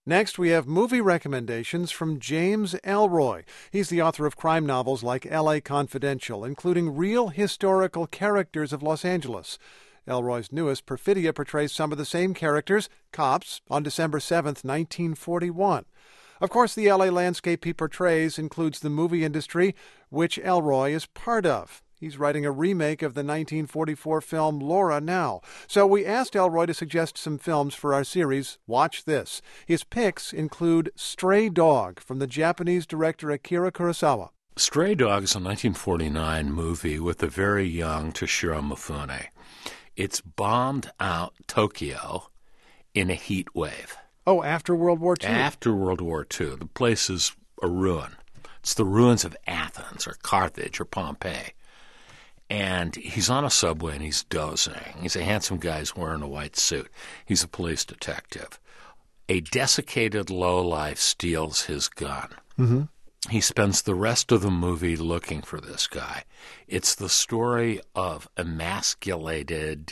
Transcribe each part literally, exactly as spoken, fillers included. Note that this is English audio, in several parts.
Next, we have movie recommendations from James Ellroy. He's the author of crime novels like L A Confidential, including real historical characters of Los Angeles. Ellroy's newest, Perfidia, portrays some of the same characters, cops, on December seventh, nineteen forty-one. Of course, the L A landscape he portrays includes the movie industry, which Ellroy is part of. He's writing a remake of the nineteen forty-four film Laura now. So we asked Ellroy to suggest some films for our series, Watch This. His picks include Stray Dog from the Japanese director Akira Kurosawa. Stray Dog is a nineteen forty-nine movie with the very young Toshiro Mifune. It's bombed out Tokyo in a heat wave. Oh, after World War Two? After World War Two. The place is a ruin. It's the ruins of Athens or Carthage or Pompeii. And he's on a subway and he's dozing. He's a handsome guy who's wearing a white suit. He's a police detective. A desiccated lowlife steals his gun. Mm-hmm. He spends the rest of the movie looking for this guy. It's the story of emasculated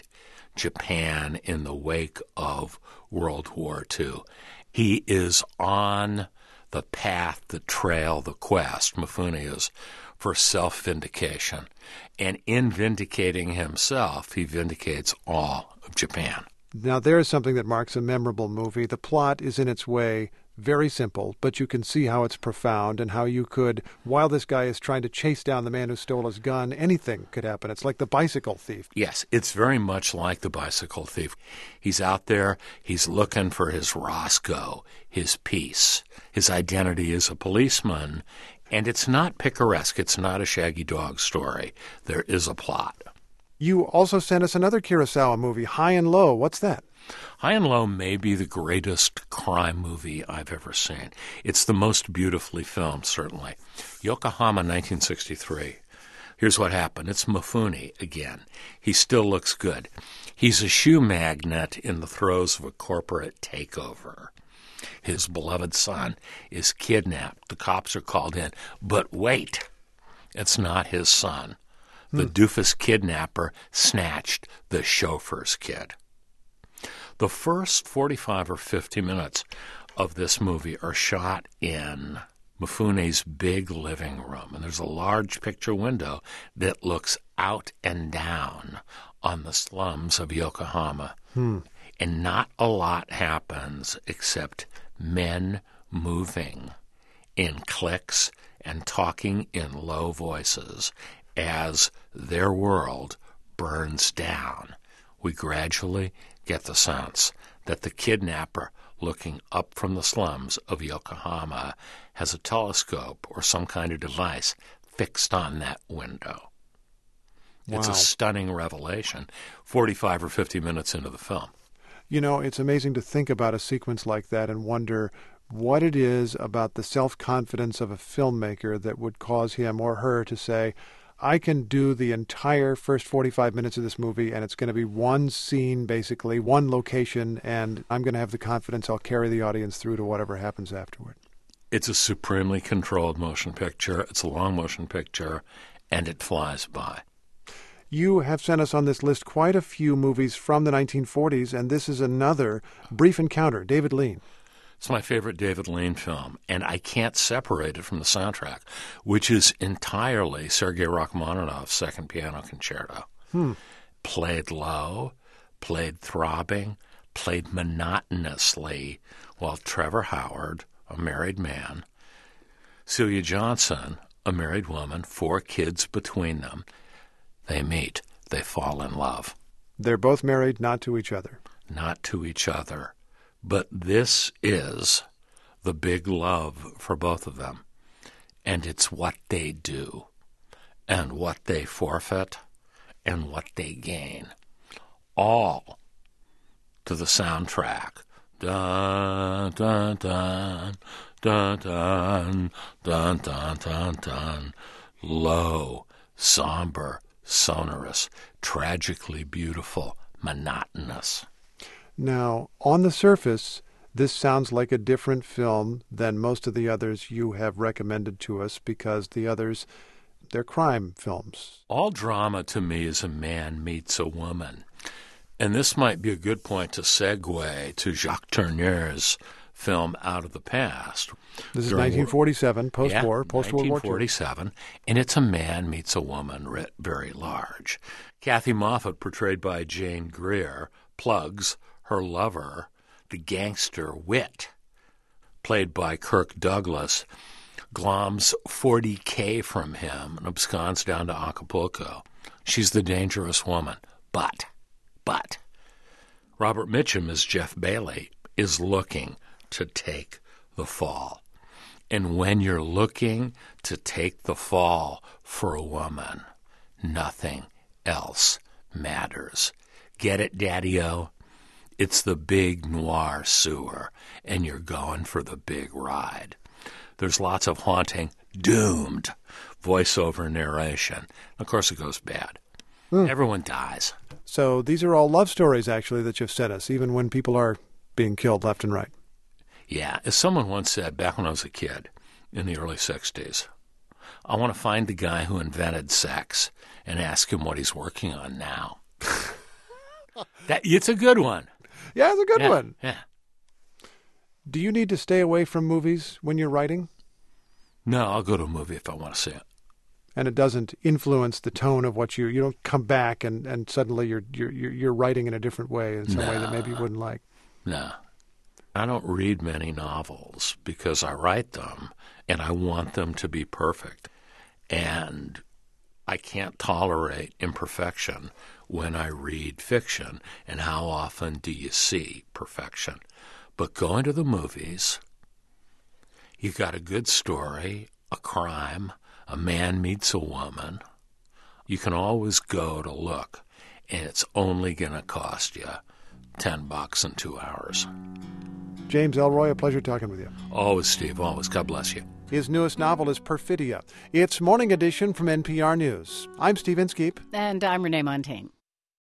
Japan in the wake of World War Two. He is on the path, the trail, the quest, Mifune is, for self-vindication. And in vindicating himself, he vindicates all of Japan. Now, there is something that marks a memorable movie. The plot is in its way very simple, but you can see how it's profound and how you could, while this guy is trying to chase down the man who stole his gun, anything could happen. It's like The Bicycle Thief. Yes, it's very much like The Bicycle Thief. He's out there, he's looking for his Roscoe, his peace. His identity as a policeman, and it's not picaresque. It's not a Shaggy Dog story. There is a plot. You also sent us another Kurosawa movie, High and Low. What's that? High and Low may be the greatest crime movie I've ever seen. It's the most beautifully filmed, certainly. Yokohama, nineteen sixty-three. Here's what happened. It's Mifune again. He still looks good. He's a shoe magnate in the throes of a corporate takeover. His beloved son is kidnapped. The cops are called in. But wait, it's not his son. The hmm. doofus kidnapper snatched the chauffeur's kid. The first forty-five or fifty minutes of this movie are shot in Mifune's big living room. And there's a large picture window that looks out and down on the slums of Yokohama. Hmm. And not a lot happens except men moving in cliques and talking in low voices as their world burns down. We gradually get the sense that the kidnapper looking up from the slums of Yokohama has a telescope or some kind of device fixed on that window. Wow. It's a stunning revelation forty-five or fifty minutes into the film. You know, it's amazing to think about a sequence like that and wonder what it is about the self-confidence of a filmmaker that would cause him or her to say, I can do the entire first forty-five minutes of this movie, and it's going to be one scene, basically, one location, and I'm going to have the confidence I'll carry the audience through to whatever happens afterward. It's a supremely controlled motion picture. It's a long motion picture, and it flies by. You have sent us on this list quite a few movies from the nineteen forties, and this is another, Brief Encounter, David Lean. It's my favorite David Lean film, and I can't separate it from the soundtrack, which is entirely Sergei Rachmaninoff's Second Piano Concerto. Hmm. Played low, played throbbing, played monotonously, while Trevor Howard, a married man, Celia Johnson, a married woman, four kids between them, they meet, they fall in love. They're both married, not to each other. Not to each other. But this is the big love for both of them. And it's what they do, and what they forfeit, and what they gain. All to the soundtrack. Dun, dun, dun, dun, dun, dun, dun, dun, dun. Low, somber, sonorous, tragically beautiful, monotonous. Now, on the surface, this sounds like a different film than most of the others you have recommended to us because the others, they're crime films. All drama to me is a man meets a woman. And this might be a good point to segue to Jacques Tourneur's film out of the past. This is During- nineteen forty-seven, post-war, yeah, post-World War Two. nineteen forty-seven, and it's a man meets a woman writ very large. Kathy Moffat, portrayed by Jane Greer, plugs her lover, the gangster Wit, played by Kirk Douglas, gloms forty K from him and absconds down to Acapulco. She's the dangerous woman. But, but, Robert Mitchum as Jeff Bailey is looking to take the fall. And when you're looking to take the fall for a woman, nothing else matters. Get it, Daddy-O? It's the big noir sewer, and you're going for the big ride. There's lots of haunting, doomed voiceover narration. Of course, it goes bad. Mm. Everyone dies. So these are all love stories, actually, that you've sent us, even when people are being killed left and right. Yeah, as someone once said back when I was a kid in the early sixties, I want to find the guy who invented sex and ask him what he's working on now. that It's a good one. Yeah, it's a good yeah, one. Yeah. Do you need to stay away from movies when you're writing? No, I'll go to a movie if I want to see it. And it doesn't influence the tone of what you you don't come back and, and suddenly you're you're you're writing in a different way, in some no. way that maybe you wouldn't like. No. I don't read many novels because I write them and I want them to be perfect. And I can't tolerate imperfection when I read fiction. And how often do you see perfection? But going to the movies, you got a good story, a crime, a man meets a woman. You can always go to look, and it's only going to cost you ten bucks in two hours. James Ellroy, a pleasure talking with you. Always, Steve, always. God bless you. His newest novel is Perfidia. It's Morning Edition from N P R News. I'm Steve Inskeep. And I'm Renee Montaigne.